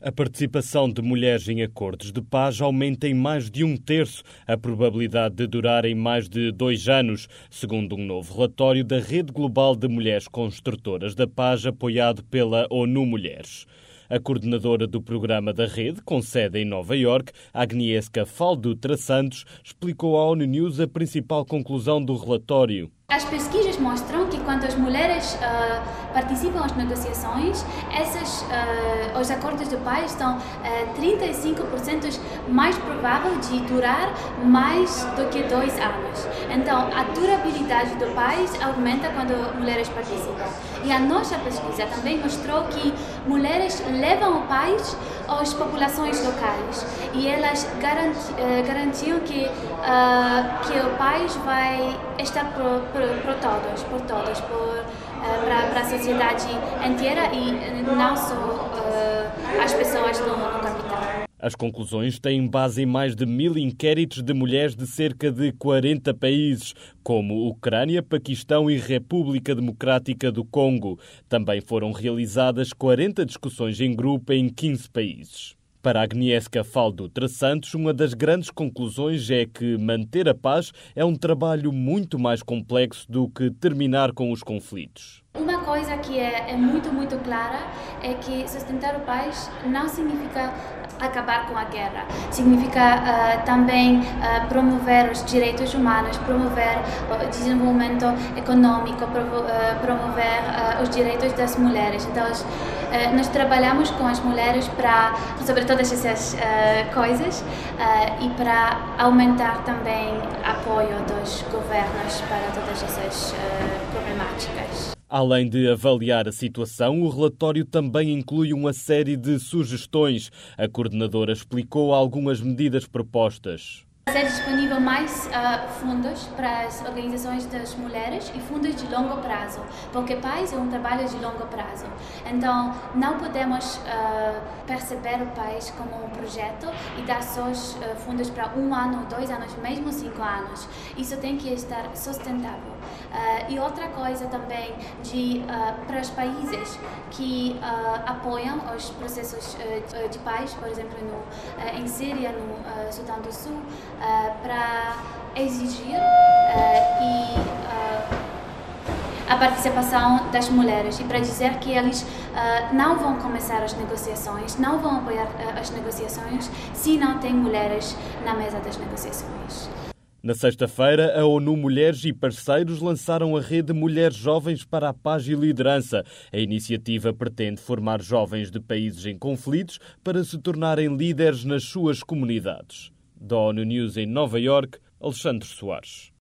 A participação de mulheres em acordos de paz aumenta em mais de 1/3 a probabilidade de durarem mais de 2 anos, segundo um novo relatório da Rede Global de Mulheres Construtoras da Paz, apoiado pela ONU Mulheres. A coordenadora do programa da rede, com sede em Nova Iorque, Agnieszka Faldutra Santos, explicou à ONU News a principal conclusão do relatório. As pesquisas mostram que quando as mulheres participam das negociações, os acordos de paz estão 35% mais prováveis de durar mais do que 2 anos. Então, a durabilidade do paz aumenta quando mulheres participam. E a nossa pesquisa também mostrou que mulheres levam o paz às populações locais e elas garantiam que o paz vai estar para a sociedade inteira e não só as pessoas no capital. As conclusões têm base em mais de 1000 inquéritos de mulheres de cerca de 40 países, como Ucrânia, Paquistão e República Democrática do Congo. Também foram realizadas 40 discussões em grupo em 15 países. Para Agnieszka Faldutra Santos, uma das grandes conclusões é que manter a paz é um trabalho muito mais complexo do que terminar com os conflitos. Uma coisa que é muito clara é que sustentar a paz não significa acabar com a guerra. Significa também promover os direitos humanos, promover o desenvolvimento econômico, promover os direitos das mulheres. Então, nós trabalhamos com as mulheres sobre todas essas coisas e para aumentar também o apoio dos governos para todas essas problemáticas. Além de avaliar a situação, o relatório também inclui uma série de sugestões. A coordenadora explicou algumas medidas propostas. Ser disponível mais fundos para as organizações das mulheres e fundos de longo prazo, porque paz é um trabalho de longo prazo. Então, não podemos perceber o paz como um projeto e dar só os fundos para 1 ano, 2 anos, mesmo 5 anos. Isso tem que estar sustentável. E outra coisa também para os países que apoiam os processos de paz, por exemplo, em Síria, no Sudão do Sul, para exigir a participação das mulheres e para dizer que eles não vão começar as negociações, não vão apoiar as negociações se não tem mulheres na mesa das negociações. Na sexta-feira, a ONU Mulheres e parceiros lançaram a rede Mulheres Jovens para a Paz e Liderança. A iniciativa pretende formar jovens de países em conflitos para se tornarem líderes nas suas comunidades. Da ONU News em Nova Iorque, Alexandre Soares.